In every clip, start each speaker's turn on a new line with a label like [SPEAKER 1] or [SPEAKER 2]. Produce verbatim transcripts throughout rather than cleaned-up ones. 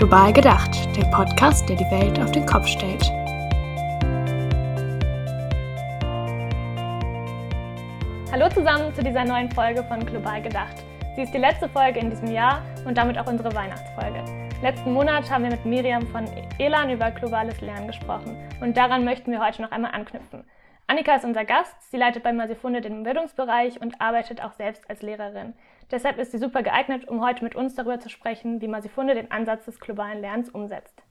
[SPEAKER 1] Global gedacht, der Podcast, der die Welt auf den Kopf stellt.
[SPEAKER 2] Hallo zusammen zu dieser neuen Folge von Global gedacht. Sie ist die letzte Folge in diesem Jahr und damit auch unsere Weihnachtsfolge. Letzten Monat haben wir mit Miriam von Elan über globales Lernen gesprochen und daran möchten wir heute noch einmal anknüpfen. Annika ist unser Gast, sie leitet bei Masifunde den Bildungsbereich und arbeitet auch selbst als Lehrerin. Deshalb ist sie super geeignet, um heute mit uns darüber zu sprechen, wie Masifunde den Ansatz des globalen Lernens umsetzt.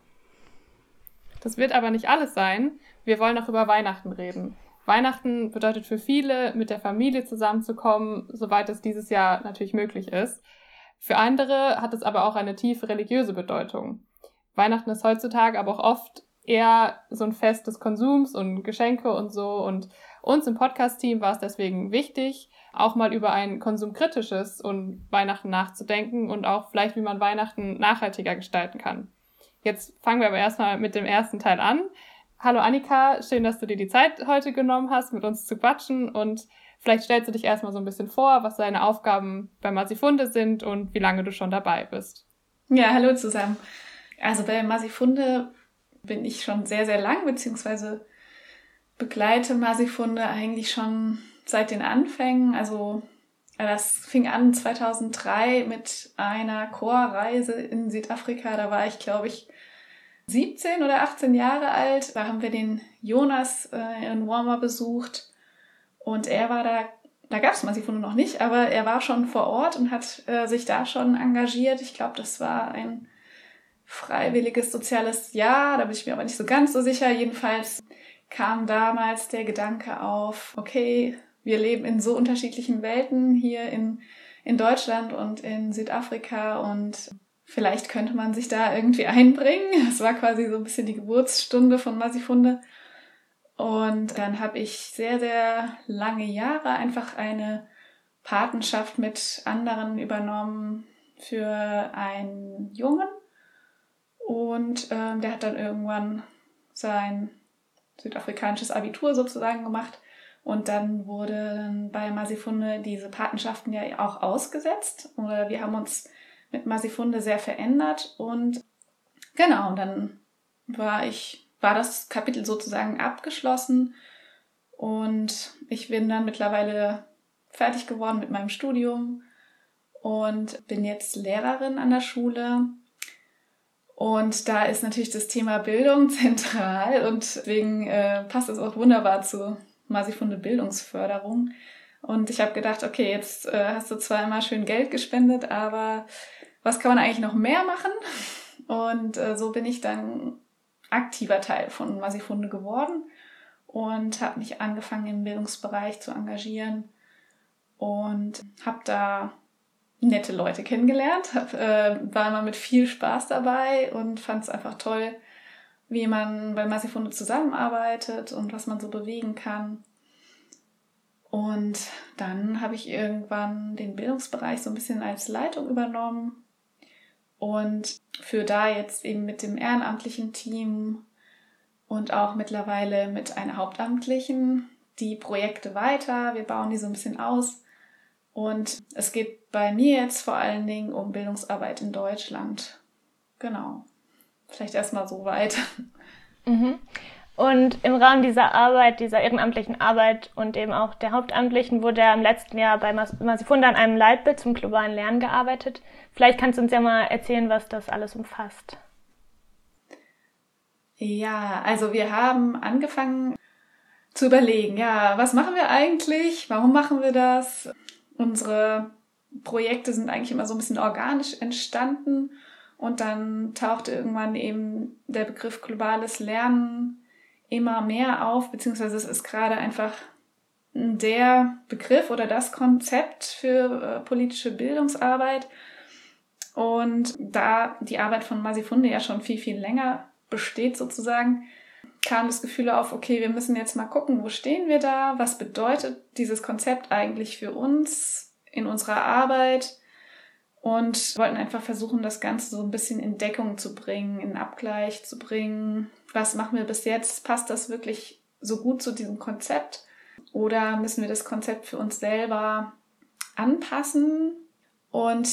[SPEAKER 3] Das wird aber nicht alles sein. Wir wollen auch über Weihnachten reden. Weihnachten bedeutet für viele, mit der Familie zusammenzukommen, soweit es dieses Jahr natürlich möglich ist. Für andere hat es aber auch eine tiefe religiöse Bedeutung. Weihnachten ist heutzutage aber auch oft eher so ein Fest des Konsums und Geschenke und so. Und uns im Podcast-Team war es deswegen wichtig, auch mal über ein konsumkritisches und Weihnachten nachzudenken und auch vielleicht, wie man Weihnachten nachhaltiger gestalten kann. Jetzt fangen wir aber erstmal mit dem ersten Teil an. Hallo Annika, schön, dass du dir die Zeit heute genommen hast, mit uns zu quatschen, und vielleicht stellst du dich erstmal so ein bisschen vor, was deine Aufgaben bei Masifunde sind und wie lange du schon dabei bist.
[SPEAKER 4] Ja, hallo zusammen. Also bei Masifunde bin ich schon sehr, sehr lang, beziehungsweise begleite Masifunde eigentlich schon seit den Anfängen. Also das fing an zweitausenddrei mit einer Chorreise in Südafrika. Da war ich, glaube ich, siebzehn oder achtzehn Jahre alt. Da haben wir den Jonas äh, in Walmer besucht und er war da, da gab es Masifunde noch nicht, aber er war schon vor Ort und hat äh, sich da schon engagiert. Ich glaube, das war ein freiwilliges soziales Jahr, da bin ich mir aber nicht so ganz so sicher. Jedenfalls kam damals der Gedanke auf, okay, wir leben in so unterschiedlichen Welten hier in, in Deutschland und in Südafrika und vielleicht könnte man sich da irgendwie einbringen. Das war quasi so ein bisschen die Geburtsstunde von Masifunde. Und dann habe ich sehr, sehr lange Jahre einfach eine Patenschaft mit anderen übernommen für einen Jungen. Und ähm, der hat dann irgendwann sein südafrikanisches Abitur sozusagen gemacht. Und dann wurde bei Masifunde diese Patenschaften ja auch ausgesetzt. Oder wir haben uns mit Masifunde sehr verändert. Und genau, dann war ich, war das Kapitel sozusagen abgeschlossen. Und ich bin dann mittlerweile fertig geworden mit meinem Studium und bin jetzt Lehrerin an der Schule. Und da ist natürlich das Thema Bildung zentral und deswegen äh, passt es auch wunderbar zu Masifunde Bildungsförderung. Und ich habe gedacht, okay, jetzt äh, hast du zwar immer schön Geld gespendet, aber was kann man eigentlich noch mehr machen? Und äh, so bin ich dann aktiver Teil von Masifunde geworden und habe mich angefangen im Bildungsbereich zu engagieren und habe da nette Leute kennengelernt, hab, äh, war immer mit viel Spaß dabei und fand es einfach toll, wie man bei Masifunde zusammenarbeitet und was man so bewegen kann. Und dann habe ich irgendwann den Bildungsbereich so ein bisschen als Leitung übernommen und führe da jetzt eben mit dem ehrenamtlichen Team und auch mittlerweile mit einer Hauptamtlichen die Projekte weiter. Wir bauen die so ein bisschen aus. Und es geht bei mir jetzt vor allen Dingen um Bildungsarbeit in Deutschland. Genau. Vielleicht erstmal so weit.
[SPEAKER 2] Mhm. Und im Rahmen dieser Arbeit, dieser ehrenamtlichen Arbeit und eben auch der Hauptamtlichen wurde ja im letzten Jahr bei Masifunde an einem Leitbild zum globalen Lernen gearbeitet. Vielleicht kannst du uns ja mal erzählen, was das alles umfasst.
[SPEAKER 4] Ja, also wir haben angefangen zu überlegen, ja, was machen wir eigentlich? Warum machen wir das? Unsere Projekte sind eigentlich immer so ein bisschen organisch entstanden und dann tauchte irgendwann eben der Begriff globales Lernen immer mehr auf, beziehungsweise es ist gerade einfach der Begriff oder das Konzept für äh, politische Bildungsarbeit. Und da die Arbeit von Masifunde ja schon viel, viel länger besteht sozusagen, kam das Gefühl auf, okay, wir müssen jetzt mal gucken, wo stehen wir da, was bedeutet dieses Konzept eigentlich für uns in unserer Arbeit, und wollten einfach versuchen, das Ganze so ein bisschen in Deckung zu bringen, in Abgleich zu bringen. Was machen wir bis jetzt? Passt das wirklich so gut zu diesem Konzept? Oder müssen wir das Konzept für uns selber anpassen? Und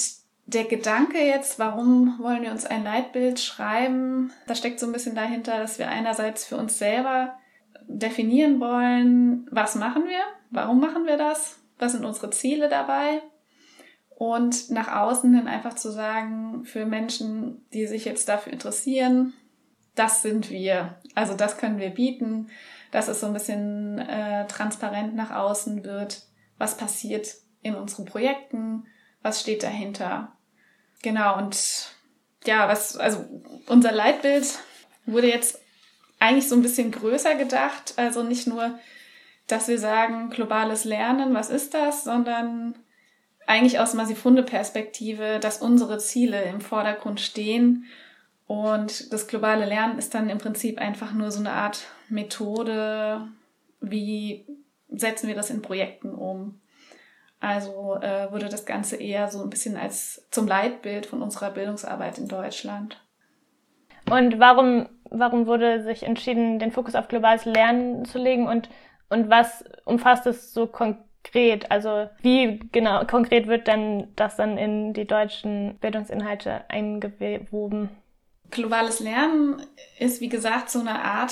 [SPEAKER 4] der Gedanke jetzt, warum wollen wir uns ein Leitbild schreiben, da steckt so ein bisschen dahinter, dass wir einerseits für uns selber definieren wollen, was machen wir, warum machen wir das, was sind unsere Ziele dabei und nach außen hin einfach zu sagen, für Menschen, die sich jetzt dafür interessieren, das sind wir, also das können wir bieten, dass es so ein bisschen äh, transparent nach außen wird, was passiert in unseren Projekten, was steht dahinter. Genau, und ja, was, also unser Leitbild wurde jetzt eigentlich so ein bisschen größer gedacht, also nicht nur, dass wir sagen, globales Lernen, was ist das, sondern eigentlich aus Masifunde-Perspektive, dass unsere Ziele im Vordergrund stehen. Und das globale Lernen ist dann im Prinzip einfach nur so eine Art Methode, wie setzen wir das in Projekten um. Also äh, wurde das Ganze eher so ein bisschen als zum Leitbild von unserer Bildungsarbeit in Deutschland.
[SPEAKER 2] Und warum, warum wurde sich entschieden, den Fokus auf globales Lernen zu legen und, und was umfasst es so konkret? Also wie genau konkret wird denn das dann in die deutschen Bildungsinhalte eingewoben?
[SPEAKER 4] Globales Lernen ist, wie gesagt, so eine Art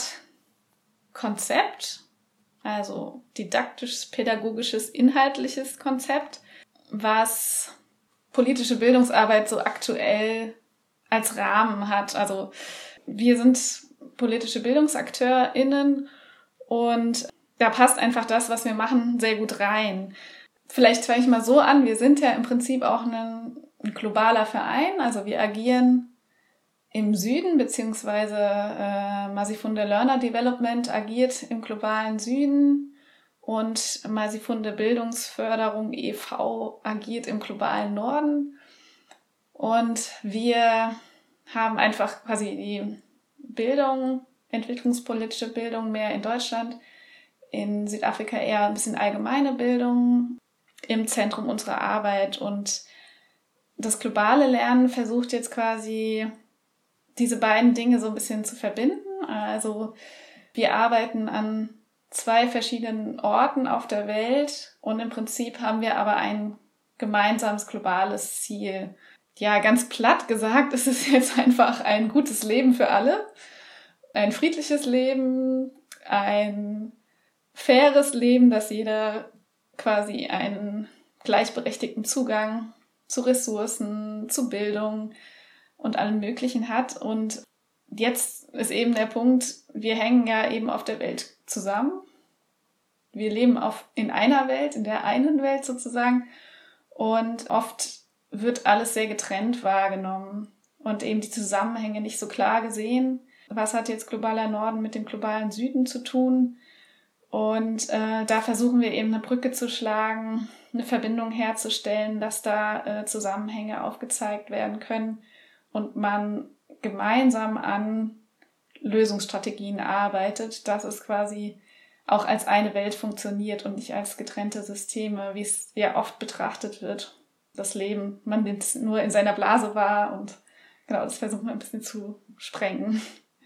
[SPEAKER 4] Konzept, also didaktisches, pädagogisches, inhaltliches Konzept, was politische Bildungsarbeit so aktuell als Rahmen hat. Also wir sind politische BildungsakteurInnen und da passt einfach das, was wir machen, sehr gut rein. Vielleicht fange ich mal so an, wir sind ja im Prinzip auch ein, ein globaler Verein, also wir agieren im Süden, beziehungsweise äh, Masifunde Learner Development agiert im globalen Süden und Masifunde Bildungsförderung e V agiert im globalen Norden. Und wir haben einfach quasi die Bildung, entwicklungspolitische Bildung mehr in Deutschland, in Südafrika eher ein bisschen allgemeine Bildung im Zentrum unserer Arbeit. Und das globale Lernen versucht jetzt quasi diese beiden Dinge so ein bisschen zu verbinden. Also wir arbeiten an zwei verschiedenen Orten auf der Welt und im Prinzip haben wir aber ein gemeinsames globales Ziel. Ja, ganz platt gesagt, ist es jetzt einfach ein gutes Leben für alle, ein friedliches Leben, ein faires Leben, dass jeder quasi einen gleichberechtigten Zugang zu Ressourcen, zu Bildung und allem Möglichen hat. Und jetzt ist eben der Punkt, wir hängen ja eben auf der Welt zusammen. Wir leben auf, in einer Welt, in der einen Welt sozusagen. Und oft wird alles sehr getrennt wahrgenommen und eben die Zusammenhänge nicht so klar gesehen. Was hat jetzt globaler Norden mit dem globalen Süden zu tun? Und äh, da versuchen wir eben eine Brücke zu schlagen, eine Verbindung herzustellen, dass da äh, Zusammenhänge aufgezeigt werden können und man gemeinsam an Lösungsstrategien arbeitet, dass es quasi auch als eine Welt funktioniert und nicht als getrennte Systeme, wie es ja oft betrachtet wird, das Leben. Man nimmt es nur in seiner Blase wahr und genau, das versuchen wir ein bisschen zu sprengen.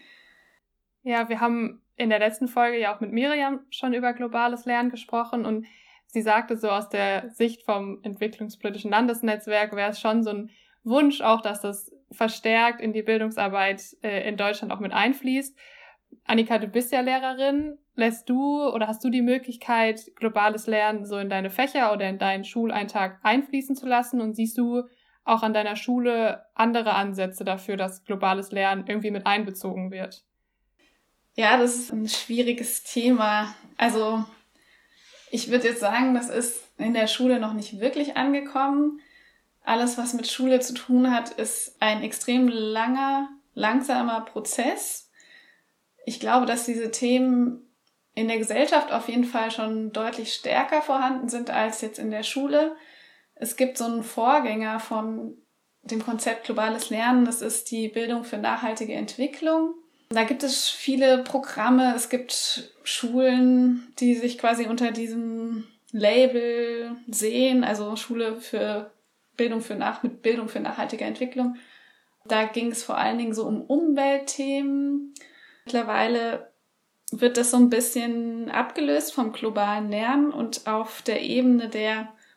[SPEAKER 3] Ja, wir haben in der letzten Folge ja auch mit Miriam schon über globales Lernen gesprochen und sie sagte so aus der Sicht vom entwicklungspolitischen Landesnetzwerk wäre es schon so ein Wunsch auch, dass das verstärkt in die Bildungsarbeit äh, in Deutschland auch mit einfließt. Annika, du bist ja Lehrerin. Lässt du oder hast du die Möglichkeit, globales Lernen so in deine Fächer oder in deinen Schulalltag einfließen zu lassen? Und siehst du auch an deiner Schule andere Ansätze dafür, dass globales Lernen irgendwie mit einbezogen wird?
[SPEAKER 4] Ja, das ist ein schwieriges Thema. Also ich würde jetzt sagen, das ist in der Schule noch nicht wirklich angekommen. Alles, was mit Schule zu tun hat, ist ein extrem langer, langsamer Prozess. Ich glaube, dass diese Themen in der Gesellschaft auf jeden Fall schon deutlich stärker vorhanden sind als jetzt in der Schule. Es gibt so einen Vorgänger von dem Konzept globales Lernen, das ist die Bildung für nachhaltige Entwicklung. Da gibt es viele Programme, es gibt Schulen, die sich quasi unter diesem Label sehen, also Schule für Bildung für nach, mit Bildung für nachhaltige Entwicklung. Da ging es vor allen Dingen so um Umweltthemen. Mittlerweile wird das so ein bisschen abgelöst vom globalen Lernen und auf der Ebene der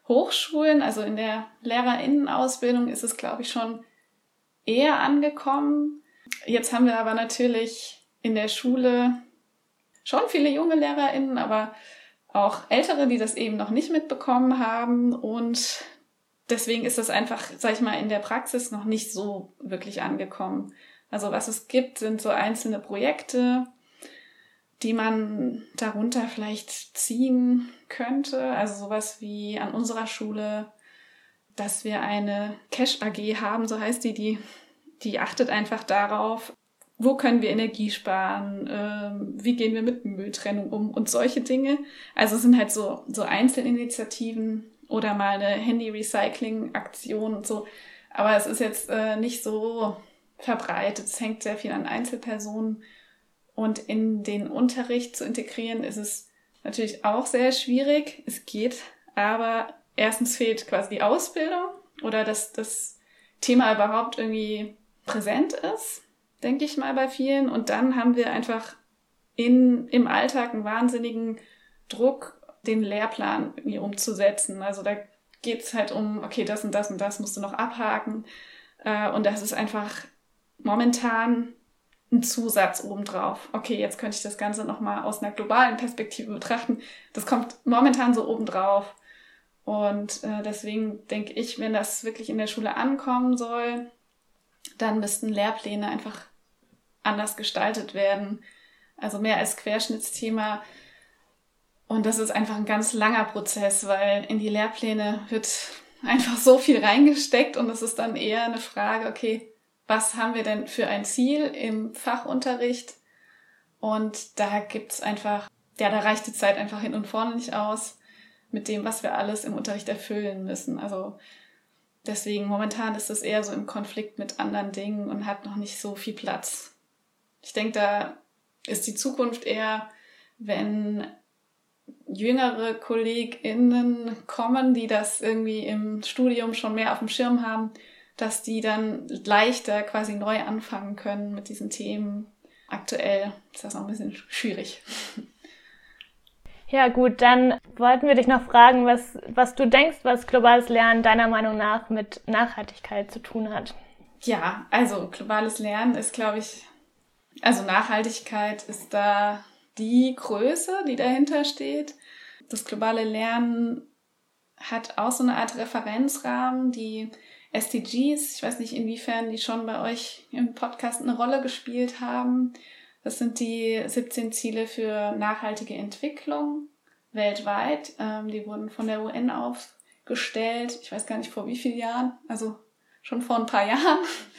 [SPEAKER 4] Hochschulen, also in der LehrerInnenausbildung ist es, glaube ich, schon eher angekommen. Jetzt haben wir aber natürlich in der Schule schon viele junge LehrerInnen, aber auch Ältere, die das eben noch nicht mitbekommen haben. Und deswegen ist das einfach, sag ich mal, in der Praxis noch nicht so wirklich angekommen. Also was es gibt, sind so einzelne Projekte, die man darunter vielleicht ziehen könnte. Also sowas wie an unserer Schule, dass wir eine Cash-A G haben, so heißt die, die, die achtet einfach darauf, wo können wir Energie sparen, ähm, wie gehen wir mit Mülltrennung um und solche Dinge. Also es sind halt so, so Einzelinitiativen oder mal eine Handy-Recycling-Aktion und so. Aber es ist jetzt äh, nicht so verbreitet. Es hängt sehr viel an Einzelpersonen. Und in den Unterricht zu integrieren, ist es natürlich auch sehr schwierig. Es geht, aber erstens fehlt quasi die Ausbildung oder dass das Thema überhaupt irgendwie präsent ist, denke ich mal bei vielen. Und dann haben wir einfach in, im Alltag einen wahnsinnigen Druck, den Lehrplan irgendwie umzusetzen. Also da geht es halt um, okay, das und das und das musst du noch abhaken. Und das ist einfach momentan ein Zusatz obendrauf. Okay, jetzt könnte ich das Ganze nochmal aus einer globalen Perspektive betrachten. Das kommt momentan so obendrauf. Und äh, deswegen denke ich, wenn das wirklich in der Schule ankommen soll, dann müssten Lehrpläne einfach anders gestaltet werden. Also mehr als Querschnittsthema. Und das ist einfach ein ganz langer Prozess, weil in die Lehrpläne wird einfach so viel reingesteckt und es ist dann eher eine Frage, okay, was haben wir denn für ein Ziel im Fachunterricht? Und da gibt's einfach, ja, da reicht die Zeit einfach hin und vorne nicht aus mit dem, was wir alles im Unterricht erfüllen müssen. Also deswegen momentan ist es eher so im Konflikt mit anderen Dingen und hat noch nicht so viel Platz. Ich denke, da ist die Zukunft eher, wenn jüngere KollegInnen kommen, die das irgendwie im Studium schon mehr auf dem Schirm haben, dass die dann leichter quasi neu anfangen können mit diesen Themen. Aktuell ist das noch ein bisschen schwierig.
[SPEAKER 2] Ja gut, dann wollten wir dich noch fragen, was, was du denkst, was globales Lernen deiner Meinung nach mit Nachhaltigkeit zu tun hat.
[SPEAKER 4] Ja, also globales Lernen ist, glaube ich, also Nachhaltigkeit ist da die Größe, die dahinter steht. Das globale Lernen hat auch so eine Art Referenzrahmen, die S D Gs, ich weiß nicht, inwiefern die schon bei euch im Podcast eine Rolle gespielt haben. Das sind die siebzehn Ziele für nachhaltige Entwicklung weltweit. Ähm, die wurden von der U N aufgestellt. Ich weiß gar nicht vor wie vielen Jahren, also schon vor ein paar Jahren.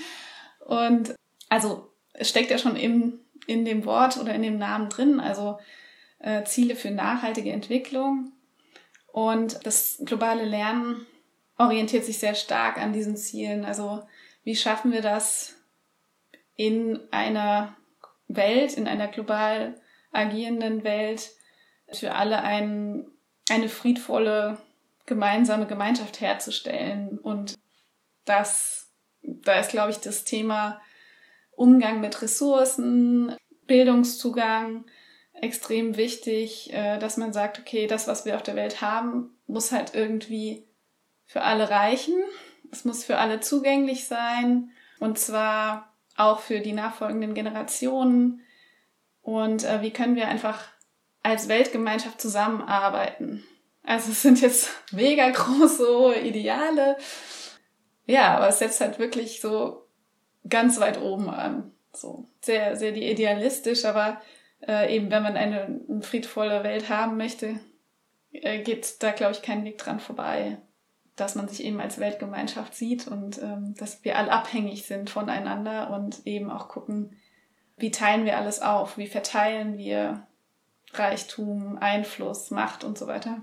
[SPEAKER 4] Und also es steckt ja schon im, in dem Wort oder in dem Namen drin, also äh, Ziele für nachhaltige Entwicklung. Und das globale Lernen orientiert sich sehr stark an diesen Zielen. Also wie schaffen wir das in einer Welt, in einer global agierenden Welt, für alle ein, eine friedvolle gemeinsame Gemeinschaft herzustellen. Und das, da ist, glaube ich, das Thema Umgang mit Ressourcen, Bildungszugang extrem wichtig, dass man sagt, okay, das, was wir auf der Welt haben, muss halt irgendwie für alle reichen. Es muss für alle zugänglich sein und zwar auch für die nachfolgenden Generationen. Und äh, wie können wir einfach als Weltgemeinschaft zusammenarbeiten? Also es sind jetzt mega große Ideale. Ja, aber es setzt halt wirklich so ganz weit oben an. So sehr, sehr idealistisch, aber äh, eben wenn man eine, eine friedvolle Welt haben möchte, äh, geht da, glaube ich, kein Weg dran vorbei, dass man sich eben als Weltgemeinschaft sieht und ähm, dass wir alle abhängig sind voneinander und eben auch gucken, wie teilen wir alles auf, wie verteilen wir Reichtum, Einfluss, Macht und so weiter.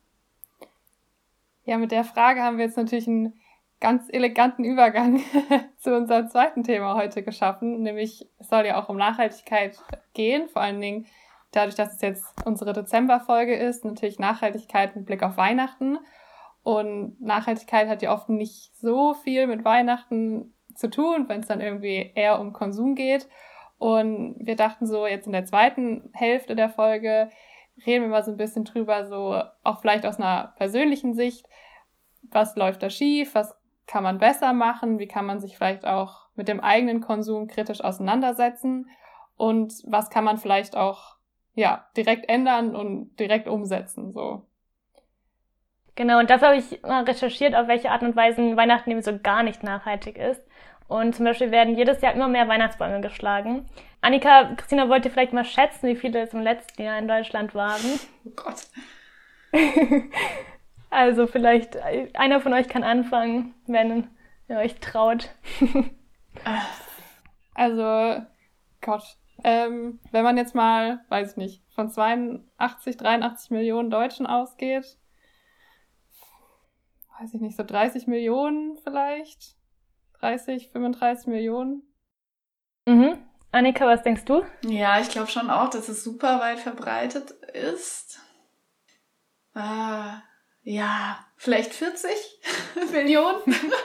[SPEAKER 3] Ja, mit der Frage haben wir jetzt natürlich einen ganz eleganten Übergang zu unserem zweiten Thema heute geschaffen, nämlich es soll ja auch um Nachhaltigkeit gehen, vor allen Dingen dadurch, dass es jetzt unsere Dezemberfolge ist, natürlich Nachhaltigkeit mit Blick auf Weihnachten. Und Nachhaltigkeit hat ja oft nicht so viel mit Weihnachten zu tun, wenn es dann irgendwie eher um Konsum geht. Und wir dachten so, jetzt in der zweiten Hälfte der Folge reden wir mal so ein bisschen drüber, so auch vielleicht aus einer persönlichen Sicht, was läuft da schief, was kann man besser machen, wie kann man sich vielleicht auch mit dem eigenen Konsum kritisch auseinandersetzen und was kann man vielleicht auch ja direkt ändern und direkt umsetzen, so.
[SPEAKER 2] Genau, und dafür habe ich mal recherchiert, auf welche Art und Weise Weihnachten eben so gar nicht nachhaltig ist. Und zum Beispiel werden jedes Jahr immer mehr Weihnachtsbäume geschlagen. Annika, Christina, wollt ihr vielleicht mal schätzen, wie viele es im letzten Jahr in Deutschland waren?
[SPEAKER 4] Oh Gott.
[SPEAKER 2] Also vielleicht einer von euch kann anfangen, wenn ihr euch traut.
[SPEAKER 3] Also, Gott, ähm, wenn man jetzt mal, weiß ich nicht, von zweiundachtzig, dreiundachtzig Millionen Deutschen ausgeht, weiß ich nicht, so dreißig Millionen vielleicht? dreißig, fünfunddreißig Millionen?
[SPEAKER 2] Mhm. Annika, was denkst du?
[SPEAKER 4] Ja, ich glaube schon auch, dass es super weit verbreitet ist. Ah, ja, vielleicht vierzig Millionen.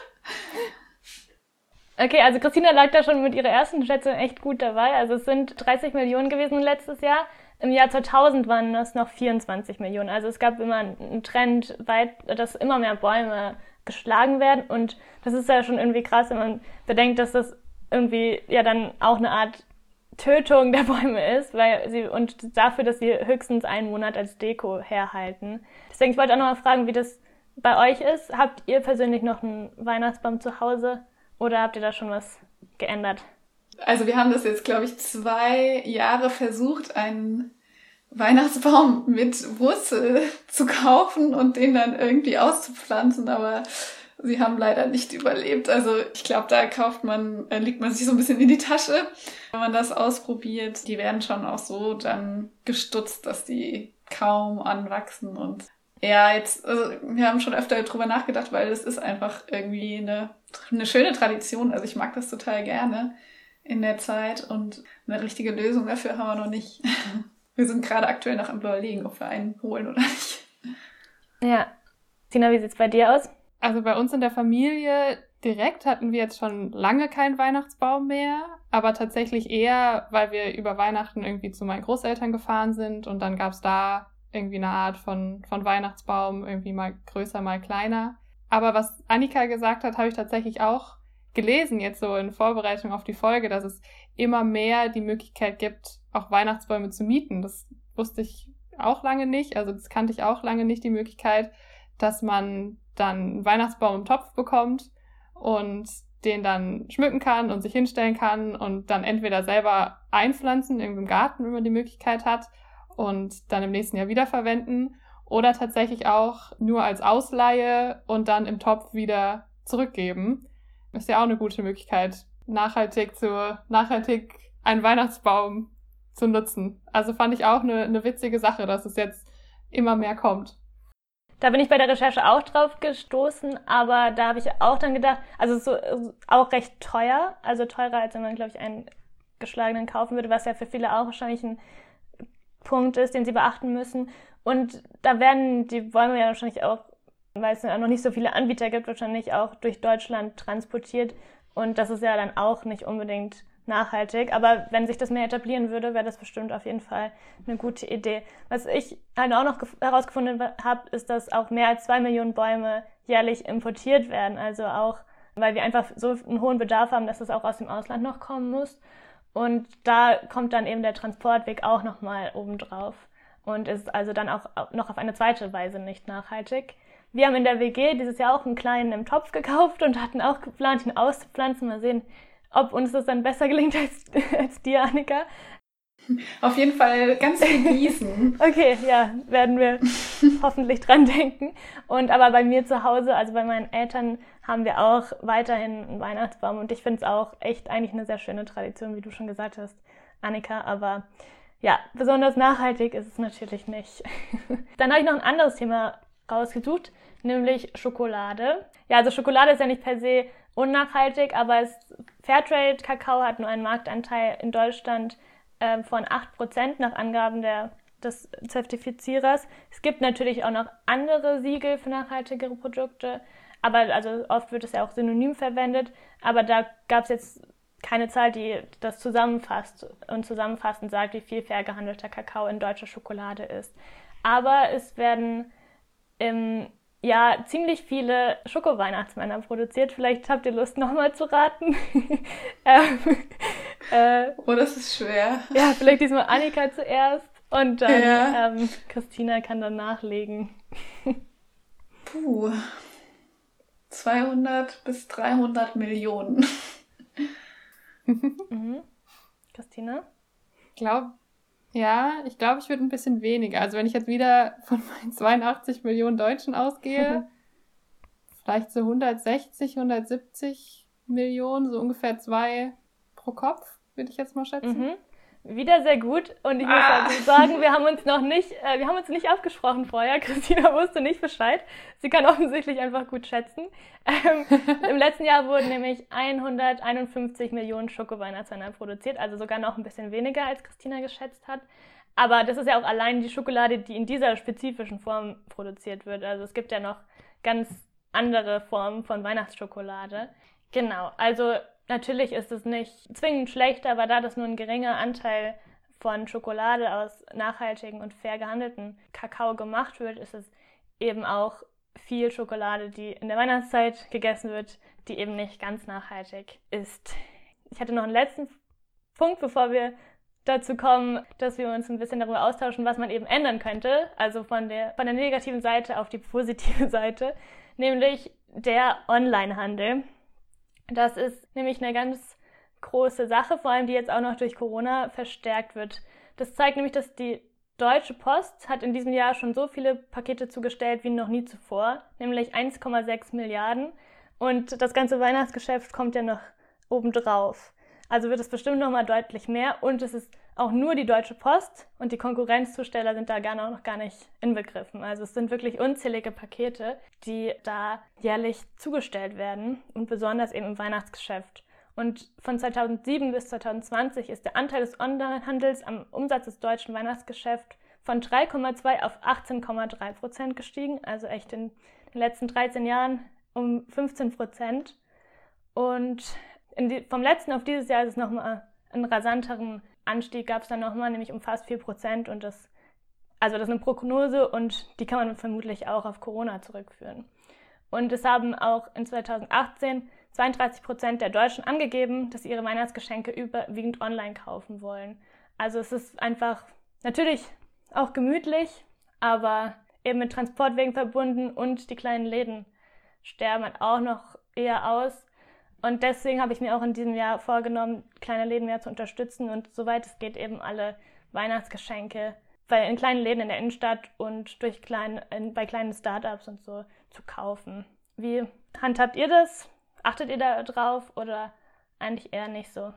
[SPEAKER 2] Okay, also Christina lag da schon mit ihrer ersten Schätzung echt gut dabei. Also es sind dreißig Millionen gewesen letztes Jahr. Im Jahr zweitausend waren das noch vierundzwanzig Millionen. Also es gab immer einen Trend, weit, dass immer mehr Bäume geschlagen werden. Und das ist ja schon irgendwie krass, wenn man bedenkt, dass das irgendwie ja dann auch eine Art Tötung der Bäume ist, weil sie und dafür, dass sie höchstens einen Monat als Deko herhalten. Deswegen, ich wollte auch noch mal fragen, wie das bei euch ist. Habt ihr persönlich noch einen Weihnachtsbaum zu Hause oder habt ihr da schon was geändert?
[SPEAKER 4] Also wir haben das jetzt, glaube ich, zwei Jahre versucht, einen Weihnachtsbaum mit Wurzel zu kaufen und den dann irgendwie auszupflanzen, aber sie haben leider nicht überlebt. Also ich glaube, da kauft man, äh, legt man sich so ein bisschen in die Tasche, wenn man das ausprobiert. Die werden schon auch so dann gestutzt, dass die kaum anwachsen. Und ja, jetzt, also wir haben schon öfter drüber nachgedacht, weil das ist einfach irgendwie eine, eine schöne Tradition. Also ich mag das total gerne in der Zeit und eine richtige Lösung dafür haben wir noch nicht. Wir sind gerade aktuell noch am Überlegen, ob wir einen holen oder nicht.
[SPEAKER 2] Ja. Tina, wie sieht's bei dir aus?
[SPEAKER 3] Also bei uns in der Familie direkt hatten wir jetzt schon lange keinen Weihnachtsbaum mehr, aber tatsächlich eher, weil wir über Weihnachten irgendwie zu meinen Großeltern gefahren sind und dann gab's da irgendwie eine Art von, von Weihnachtsbaum, irgendwie mal größer, mal kleiner. Aber was Annika gesagt hat, habe ich tatsächlich auch gelesen, jetzt so in Vorbereitung auf die Folge, dass es immer mehr die Möglichkeit gibt, auch Weihnachtsbäume zu mieten. Das wusste ich auch lange nicht, also das kannte ich auch lange nicht, die Möglichkeit, dass man dann einen Weihnachtsbaum im Topf bekommt und den dann schmücken kann und sich hinstellen kann und dann entweder selber einpflanzen, irgendwie im Garten, wenn man die Möglichkeit hat, und dann im nächsten Jahr wiederverwenden oder tatsächlich auch nur als Ausleihe und dann im Topf wieder zurückgeben. Ist ja auch eine gute Möglichkeit, nachhaltig zu, nachhaltig einen Weihnachtsbaum zu nutzen. Also fand ich auch eine, eine witzige Sache, dass es jetzt immer mehr kommt.
[SPEAKER 2] Da bin ich bei der Recherche auch drauf gestoßen, aber da habe ich auch dann gedacht, also so auch recht teuer, also teurer, als wenn man, glaube ich, einen geschlagenen kaufen würde, was ja für viele auch wahrscheinlich ein Punkt ist, den sie beachten müssen. Und da werden die Bäume ja wahrscheinlich auch, weil es ja noch nicht so viele Anbieter gibt, wahrscheinlich auch durch Deutschland transportiert. Und das ist ja dann auch nicht unbedingt nachhaltig. Aber wenn sich das mehr etablieren würde, wäre das bestimmt auf jeden Fall eine gute Idee. Was ich halt auch noch herausgefunden habe, ist, dass auch mehr als zwei Millionen Bäume jährlich importiert werden. Also auch, weil wir einfach so einen hohen Bedarf haben, dass es auch aus dem Ausland noch kommen muss. Und da kommt dann eben der Transportweg auch nochmal obendrauf und ist also dann auch noch auf eine zweite Weise nicht nachhaltig. Wir haben in der W G dieses Jahr auch einen kleinen im Topf gekauft und hatten auch geplant, ihn auszupflanzen. Mal sehen, ob uns das dann besser gelingt als, als dir, Annika.
[SPEAKER 4] Auf jeden Fall ganz viel gießen.
[SPEAKER 2] Okay, ja, werden wir hoffentlich dran denken. Und aber bei mir zu Hause, also bei meinen Eltern, haben wir auch weiterhin einen Weihnachtsbaum. Und ich finde es auch echt eigentlich eine sehr schöne Tradition, wie du schon gesagt hast, Annika. Aber ja, besonders nachhaltig ist es natürlich nicht. Dann habe ich noch ein anderes Thema rausgesucht, nämlich Schokolade. Ja, also Schokolade ist ja nicht per se unnachhaltig, aber es, Fairtrade-Kakao hat nur einen Marktanteil in Deutschland äh, von acht Prozent nach Angaben der, des Zertifizierers. Es gibt natürlich auch noch andere Siegel für nachhaltigere Produkte, aber also oft wird es ja auch synonym verwendet, aber da gab es jetzt keine Zahl, die das zusammenfasst und zusammenfassend sagt, wie viel fair gehandelter Kakao in deutscher Schokolade ist. Aber es werden im ja ziemlich viele Schoko-Weihnachtsmänner produziert. Vielleicht habt ihr Lust, nochmal zu raten. ähm, äh,
[SPEAKER 4] oh, das ist schwer.
[SPEAKER 2] Ja, vielleicht diesmal Annika zuerst und dann
[SPEAKER 4] ja.
[SPEAKER 2] ähm, Christina kann dann nachlegen.
[SPEAKER 4] Puh, zweihundert bis dreihundert Millionen.
[SPEAKER 2] mhm. Christina?
[SPEAKER 3] Ich glaube, ja, ich glaube, ich würde ein bisschen weniger. Also wenn ich jetzt wieder von meinen zweiundachtzig Millionen Deutschen ausgehe, vielleicht so hundertsechzig, hundertsiebzig Millionen, so ungefähr zwei pro Kopf, würde ich jetzt mal schätzen.
[SPEAKER 2] Mhm. Wieder sehr gut. Und ich muss
[SPEAKER 4] Ah.
[SPEAKER 2] also sagen, wir haben uns noch nicht, äh, wir haben uns nicht abgesprochen vorher. Christina wusste nicht Bescheid. Sie kann offensichtlich einfach gut schätzen. Ähm, Im letzten Jahr wurden nämlich hunderteinundfünfzig Millionen Schoko-Weihnachtsmänner produziert, also sogar noch ein bisschen weniger, als Christina geschätzt hat. Aber das ist ja auch allein die Schokolade, die in dieser spezifischen Form produziert wird. Also es gibt ja noch ganz andere Formen von Weihnachtsschokolade. Genau, also natürlich ist es nicht zwingend schlecht, aber da das nur ein geringer Anteil von Schokolade aus nachhaltigen und fair gehandelten Kakao gemacht wird, ist es eben auch viel Schokolade, die in der Weihnachtszeit gegessen wird, die eben nicht ganz nachhaltig ist. Ich hatte noch einen letzten Punkt, bevor wir dazu kommen, dass wir uns ein bisschen darüber austauschen, was man eben ändern könnte, also von der, von der negativen Seite auf die positive Seite, nämlich der Onlinehandel. Das ist nämlich eine ganz große Sache, vor allem die jetzt auch noch durch Corona verstärkt wird. Das zeigt nämlich, dass die Deutsche Post hat in diesem Jahr schon so viele Pakete zugestellt wie noch nie zuvor, nämlich eins Komma sechs Milliarden. Und das ganze Weihnachtsgeschäft kommt ja noch obendrauf. Also wird es bestimmt noch mal deutlich mehr. Und es ist auch nur die Deutsche Post und die Konkurrenzzusteller sind da gar noch gar nicht inbegriffen. Also es sind wirklich unzählige Pakete, die da jährlich zugestellt werden und besonders eben im Weihnachtsgeschäft. Und von zweitausendsieben bis zweitausendzwanzig ist der Anteil des Onlinehandels am Umsatz des deutschen Weihnachtsgeschäfts von drei Komma zwei auf achtzehn Komma drei Prozent gestiegen, also echt in den letzten dreizehn Jahren um fünfzehn Prozent. Und in die, vom letzten auf dieses Jahr ist es nochmal einen rasanteren Anstieg, gab es dann nochmal, nämlich um fast vier Prozent. Und das, also das ist eine Prognose und die kann man vermutlich auch auf Corona zurückführen. Und es haben auch in zweitausendachtzehn zweiunddreißig Prozent der Deutschen angegeben, dass sie ihre Weihnachtsgeschenke überwiegend online kaufen wollen. Also es ist einfach natürlich auch gemütlich, aber eben mit Transportwegen verbunden und die kleinen Läden sterben halt auch noch eher aus. Und deswegen habe ich mir auch in diesem Jahr vorgenommen, kleine Läden mehr zu unterstützen und soweit es geht eben alle Weihnachtsgeschenke in kleinen Läden in der Innenstadt und durch klein, in, bei kleinen Startups und so zu kaufen. Wie handhabt ihr das? Achtet ihr da drauf oder eigentlich eher nicht so?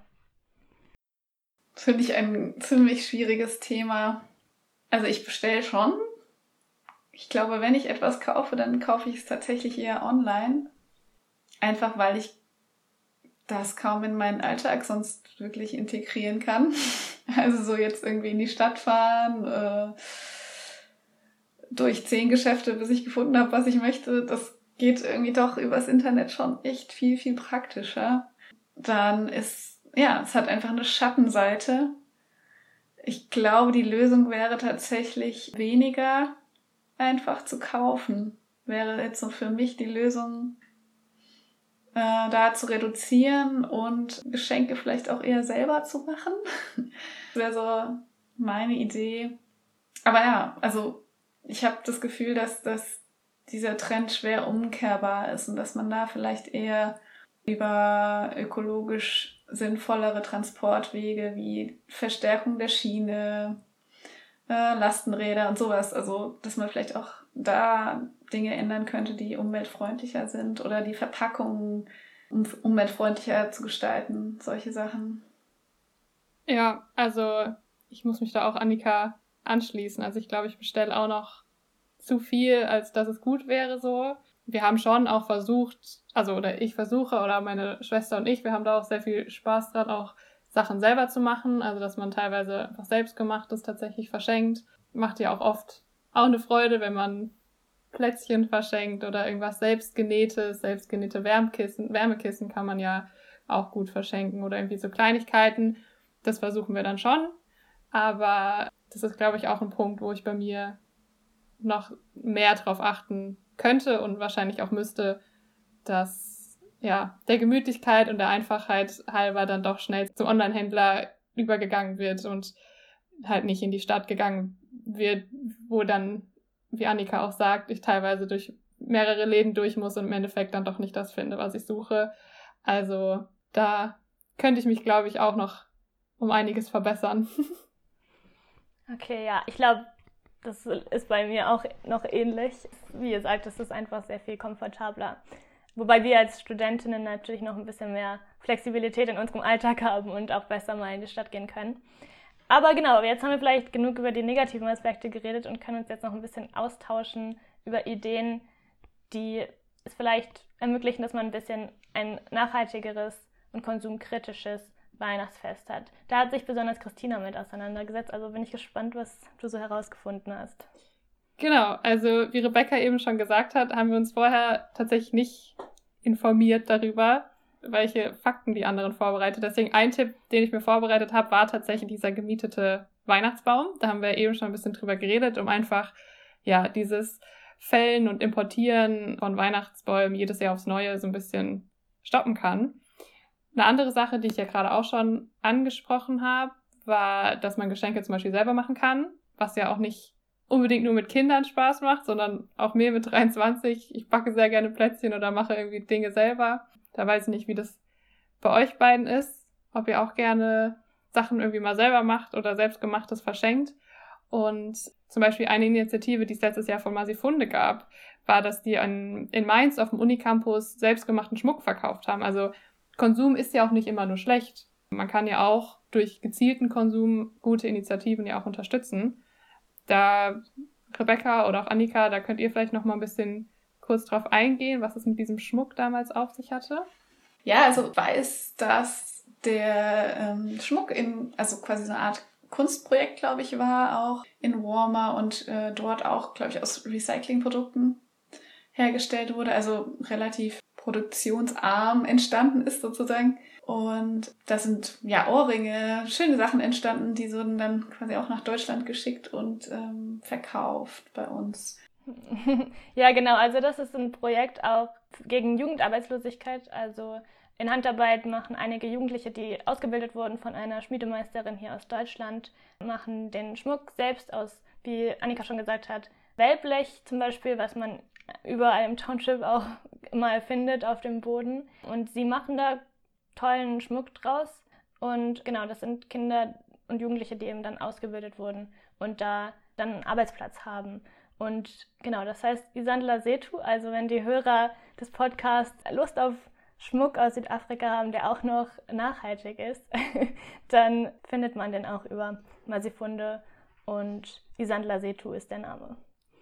[SPEAKER 4] Das finde ich ein ziemlich schwieriges Thema. Also ich bestelle schon. Ich glaube, wenn ich etwas kaufe, dann kaufe ich es tatsächlich eher online. Einfach weil ich das kaum in meinen Alltag sonst wirklich integrieren kann. Also so jetzt irgendwie in die Stadt fahren, äh, durch zehn Geschäfte, bis ich gefunden habe, was ich möchte, das geht irgendwie doch übers Internet schon echt viel, viel praktischer. Dann ist, ja, es hat einfach eine Schattenseite. Ich glaube, die Lösung wäre tatsächlich weniger einfach zu kaufen. Wäre jetzt so für mich die Lösung, äh, da zu reduzieren und Geschenke vielleicht auch eher selber zu machen. Das wäre so meine Idee. Aber ja, also ich habe das Gefühl, dass, dass dieser Trend schwer umkehrbar ist und dass man da vielleicht eher über ökologisch sinnvollere Transportwege wie Verstärkung der Schiene, äh, Lastenräder und sowas, also dass man vielleicht auch da Dinge ändern könnte, die umweltfreundlicher sind oder die Verpackungen um umweltfreundlicher zu gestalten, solche Sachen.
[SPEAKER 3] Ja, also ich muss mich da auch Annika anschließen. Also ich glaube, ich bestelle auch noch zu viel, als dass es gut wäre so. Wir haben schon auch versucht, also oder ich versuche oder meine Schwester und ich, wir haben da auch sehr viel Spaß dran, auch Sachen selber zu machen. Also dass man teilweise einfach selbstgemachtes tatsächlich verschenkt. Macht ja auch oft auch eine Freude, wenn man Plätzchen verschenkt oder irgendwas selbstgenähtes, selbstgenähte Wärmekissen. Wärmekissen kann man ja auch gut verschenken oder irgendwie so Kleinigkeiten. Das versuchen wir dann schon. Aber das ist, glaube ich, auch ein Punkt, wo ich bei mir noch mehr drauf achten könnte und wahrscheinlich auch müsste, dass ja der Gemütlichkeit und der Einfachheit halber dann doch schnell zum Online-Händler übergegangen wird und halt nicht in die Stadt gegangen wird, wo dann, wie Annika auch sagt, ich teilweise durch mehrere Läden durch muss und im Endeffekt dann doch nicht das finde, was ich suche. Also da könnte ich mich, glaube ich, auch noch um einiges verbessern.
[SPEAKER 2] Okay, ja, ich glaube, das ist bei mir auch noch ähnlich. Wie ihr sagt, es ist einfach sehr viel komfortabler. Wobei wir als Studentinnen natürlich noch ein bisschen mehr Flexibilität in unserem Alltag haben und auch besser mal in die Stadt gehen können. Aber genau, jetzt haben wir vielleicht genug über die negativen Aspekte geredet und können uns jetzt noch ein bisschen austauschen über Ideen, die es vielleicht ermöglichen, dass man ein bisschen ein nachhaltigeres und konsumkritisches Weihnachtsfest hat. Da hat sich besonders Christina mit auseinandergesetzt, also bin ich gespannt, was du so herausgefunden hast.
[SPEAKER 3] Genau, also wie Rebecca eben schon gesagt hat, haben wir uns vorher tatsächlich nicht informiert darüber, welche Fakten die anderen vorbereitet. Deswegen ein Tipp, den ich mir vorbereitet habe, war tatsächlich dieser gemietete Weihnachtsbaum. Da haben wir eben schon ein bisschen drüber geredet, um einfach ja dieses Fällen und Importieren von Weihnachtsbäumen jedes Jahr aufs Neue so ein bisschen stoppen kann. Eine andere Sache, die ich ja gerade auch schon angesprochen habe, war, dass man Geschenke zum Beispiel selber machen kann, was ja auch nicht unbedingt nur mit Kindern Spaß macht, sondern auch mir mit dreiundzwanzig. Ich backe sehr gerne Plätzchen oder mache irgendwie Dinge selber. Da weiß ich nicht, wie das bei euch beiden ist, ob ihr auch gerne Sachen irgendwie mal selber macht oder selbstgemachtes verschenkt. Und zum Beispiel eine Initiative, die es letztes Jahr von Masifunde gab, war, dass die an, in Mainz auf dem Unicampus selbstgemachten Schmuck verkauft haben. Also Konsum ist ja auch nicht immer nur schlecht. Man kann ja auch durch gezielten Konsum gute Initiativen ja auch unterstützen. Da, Rebecca oder auch Annika, da könnt ihr vielleicht noch mal ein bisschen kurz drauf eingehen, was es mit diesem Schmuck damals auf sich hatte.
[SPEAKER 4] Ja, also ich weiß, dass der ähm, Schmuck in, also quasi so eine Art Kunstprojekt, glaube ich, war auch in Warmer und äh, dort auch, glaube ich, aus Recyclingprodukten hergestellt wurde, also relativ produktionsarm entstanden ist sozusagen. Und da sind ja Ohrringe, schöne Sachen entstanden, die wurden dann quasi auch nach Deutschland geschickt und ähm, verkauft bei uns.
[SPEAKER 2] Ja, genau, also das ist ein Projekt auch gegen Jugendarbeitslosigkeit, also in Handarbeit machen einige Jugendliche, die ausgebildet wurden von einer Schmiedemeisterin hier aus Deutschland, machen den Schmuck selbst aus, wie Annika schon gesagt hat, Wellblech zum Beispiel, was man überall im Township auch mal findet auf dem Boden. Und sie machen da tollen Schmuck draus. Und genau, das sind Kinder und Jugendliche, die eben dann ausgebildet wurden und da dann einen Arbeitsplatz haben. Und genau, das heißt Isandla Setu, also wenn die Hörer des Podcasts Lust auf Schmuck aus Südafrika haben, der auch noch nachhaltig ist, dann findet man den auch über Masifunde und Isandla Setu ist der Name.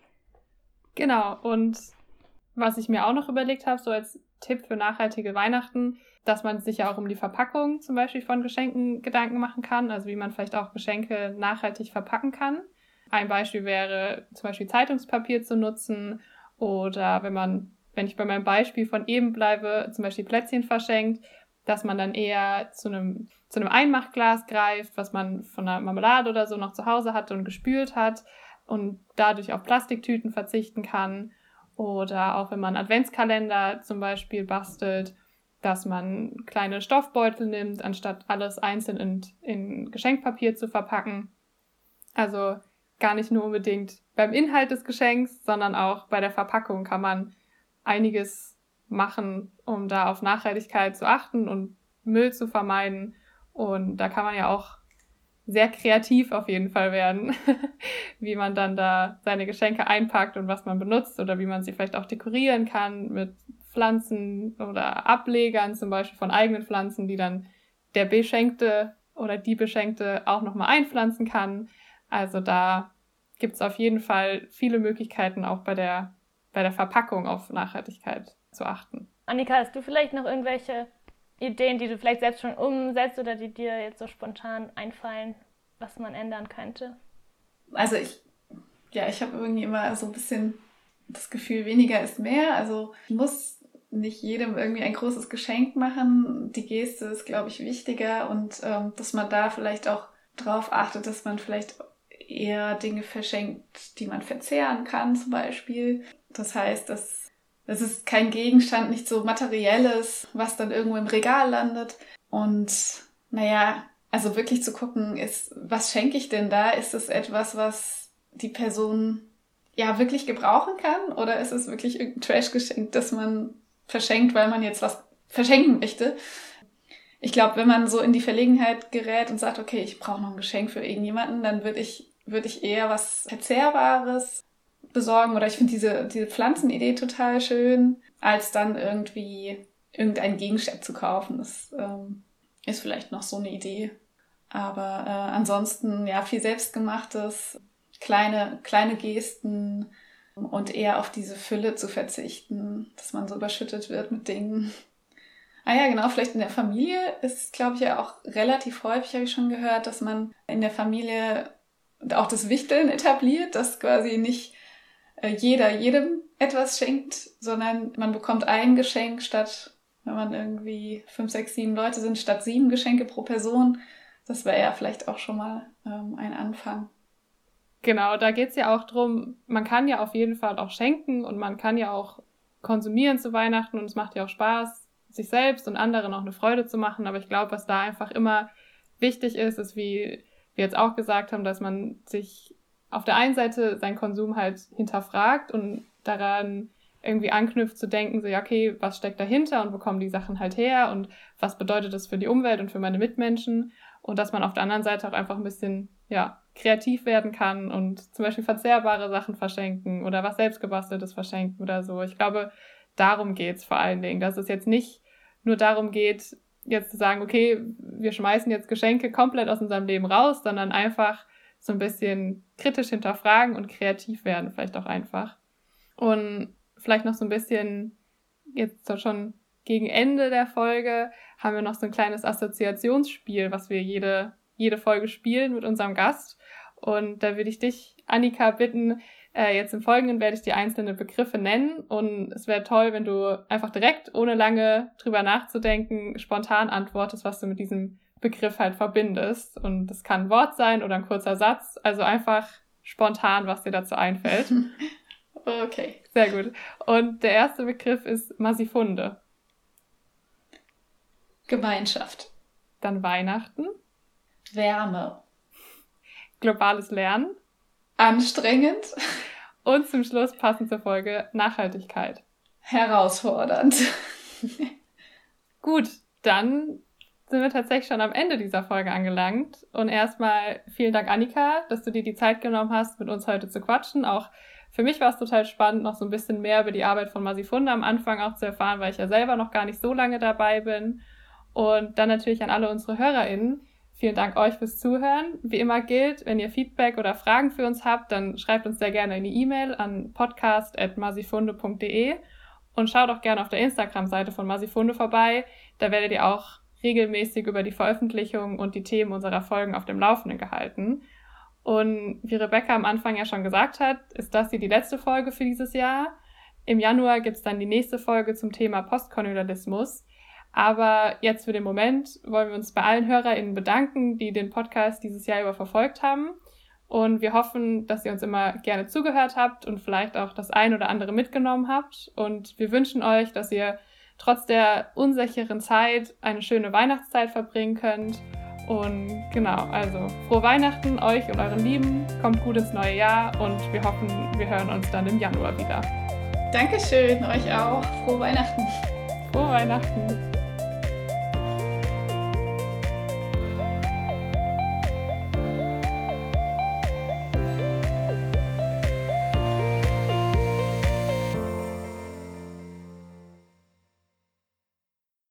[SPEAKER 3] Genau, und was ich mir auch noch überlegt habe, so als Tipp für nachhaltige Weihnachten, dass man sich ja auch um die Verpackung zum Beispiel von Geschenken Gedanken machen kann, also wie man vielleicht auch Geschenke nachhaltig verpacken kann. Ein Beispiel wäre zum Beispiel Zeitungspapier zu nutzen oder wenn man, wenn ich bei meinem Beispiel von eben bleibe, zum Beispiel Plätzchen verschenkt, dass man dann eher zu einem, zu einem Einmachglas greift, was man von einer Marmelade oder so noch zu Hause hatte und gespült hat und dadurch auf Plastiktüten verzichten kann. Oder auch wenn man Adventskalender zum Beispiel bastelt, dass man kleine Stoffbeutel nimmt, anstatt alles einzeln in, in Geschenkpapier zu verpacken. Also gar nicht nur unbedingt beim Inhalt des Geschenks, sondern auch bei der Verpackung kann man einiges machen, um da auf Nachhaltigkeit zu achten und Müll zu vermeiden. Und da kann man ja auch sehr kreativ auf jeden Fall werden, wie man dann da seine Geschenke einpackt und was man benutzt oder wie man sie vielleicht auch dekorieren kann mit Pflanzen oder Ablegern, zum Beispiel von eigenen Pflanzen, die dann der Beschenkte oder die Beschenkte auch nochmal einpflanzen kann. Also da gibt es auf jeden Fall viele Möglichkeiten, auch bei der, bei der Verpackung auf Nachhaltigkeit zu achten.
[SPEAKER 2] Annika, hast du vielleicht noch irgendwelche Ideen, die du vielleicht selbst schon umsetzt oder die dir jetzt so spontan einfallen, was man ändern könnte?
[SPEAKER 4] Also ich, ja, ich habe irgendwie immer so ein bisschen das Gefühl, weniger ist mehr. Also ich muss nicht jedem irgendwie ein großes Geschenk machen. Die Geste ist, glaube ich, wichtiger und ähm, dass man da vielleicht auch drauf achtet, dass man vielleicht eher Dinge verschenkt, die man verzehren kann zum Beispiel. Das heißt, das, das ist kein Gegenstand, nicht so Materielles, was dann irgendwo im Regal landet. Und naja, also wirklich zu gucken, ist, was schenke ich denn da? Ist es etwas, was die Person ja wirklich gebrauchen kann? Oder ist es wirklich irgendein Trash-Geschenk, das man verschenkt, weil man jetzt was verschenken möchte? Ich glaube, wenn man so in die Verlegenheit gerät und sagt, okay, ich brauche noch ein Geschenk für irgendjemanden, dann würde ich, würde ich eher was Verzehrbares besorgen. Oder ich finde diese, diese Pflanzenidee total schön, als dann irgendwie irgendeinen Gegenstand zu kaufen. Das ähm, ist vielleicht noch so eine Idee. Aber äh, ansonsten, ja, viel Selbstgemachtes, kleine, kleine Gesten und eher auf diese Fülle zu verzichten, dass man so überschüttet wird mit Dingen. Ah ja, genau, vielleicht in der Familie ist, glaube ich, ja auch relativ häufig, habe ich schon gehört, dass man in der Familie auch das Wichteln etabliert, dass quasi nicht äh, jeder jedem etwas schenkt, sondern man bekommt ein Geschenk statt, wenn man irgendwie fünf, sechs, sieben Leute sind, statt sieben Geschenke pro Person. Das wäre ja vielleicht auch schon mal ähm, ein Anfang.
[SPEAKER 3] Genau, da geht's ja auch drum, man kann ja auf jeden Fall auch schenken und man kann ja auch konsumieren zu Weihnachten und es macht ja auch Spaß, sich selbst und anderen auch eine Freude zu machen. Aber ich glaube, was da einfach immer wichtig ist, ist, wie wir jetzt auch gesagt haben, dass man sich auf der einen Seite seinen Konsum halt hinterfragt und daran irgendwie anknüpft zu denken, so ja, okay, was steckt dahinter und wo kommen die Sachen halt her und was bedeutet das für die Umwelt und für meine Mitmenschen und dass man auf der anderen Seite auch einfach ein bisschen, ja, kreativ werden kann und zum Beispiel verzehrbare Sachen verschenken oder was selbstgebasteltes verschenken oder so. Ich glaube, darum geht's vor allen Dingen, dass es jetzt nicht nur darum geht, jetzt zu sagen, okay, wir schmeißen jetzt Geschenke komplett aus unserem Leben raus, sondern einfach so ein bisschen kritisch hinterfragen und kreativ werden vielleicht auch einfach. Und vielleicht noch so ein bisschen, jetzt schon gegen Ende der Folge, haben wir noch so ein kleines Assoziationsspiel, was wir jede, jede Folge spielen mit unserem Gast. Und da würde ich dich, Annika, bitten, äh, jetzt im Folgenden werde ich dir einzelne Begriffe nennen und es wäre toll, wenn du einfach direkt, ohne lange drüber nachzudenken, spontan antwortest, was du mit diesem Begriff halt verbindest. Und das kann ein Wort sein oder ein kurzer Satz, also einfach spontan, was dir dazu einfällt.
[SPEAKER 4] Okay.
[SPEAKER 3] Sehr gut. Und der erste Begriff ist Masifunde.
[SPEAKER 4] Gemeinschaft.
[SPEAKER 3] Dann Weihnachten.
[SPEAKER 4] Wärme.
[SPEAKER 3] Globales Lernen.
[SPEAKER 4] Anstrengend.
[SPEAKER 3] Und zum Schluss, passend zur Folge, Nachhaltigkeit.
[SPEAKER 4] Herausfordernd.
[SPEAKER 3] Gut, dann sind wir tatsächlich schon am Ende dieser Folge angelangt. Und erstmal vielen Dank, Annika, dass du dir die Zeit genommen hast, mit uns heute zu quatschen. Auch für mich war es total spannend, noch so ein bisschen mehr über die Arbeit von Masifunde am Anfang auch zu erfahren, weil ich ja selber noch gar nicht so lange dabei bin. Und dann natürlich an alle unsere HörerInnen. Vielen Dank euch fürs Zuhören. Wie immer gilt, wenn ihr Feedback oder Fragen für uns habt, dann schreibt uns sehr gerne eine E-Mail an podcast at masifunde punkt de und schaut auch gerne auf der Instagram-Seite von Masifunde vorbei. Da werdet ihr auch regelmäßig über die Veröffentlichung und die Themen unserer Folgen auf dem Laufenden gehalten. Und wie Rebecca am Anfang ja schon gesagt hat, ist das hier die letzte Folge für dieses Jahr. Im Januar gibt's dann die nächste Folge zum Thema Postkolonialismus. Aber jetzt für den Moment wollen wir uns bei allen HörerInnen bedanken, die den Podcast dieses Jahr über verfolgt haben. Und wir hoffen, dass ihr uns immer gerne zugehört habt und vielleicht auch das ein oder andere mitgenommen habt. Und wir wünschen euch, dass ihr trotz der unsicheren Zeit eine schöne Weihnachtszeit verbringen könnt. Und genau, also frohe Weihnachten euch und euren Lieben, kommt gut ins neue Jahr und wir hoffen, wir hören uns dann im Januar wieder.
[SPEAKER 4] Dankeschön, euch auch. Frohe Weihnachten.
[SPEAKER 3] Frohe Weihnachten.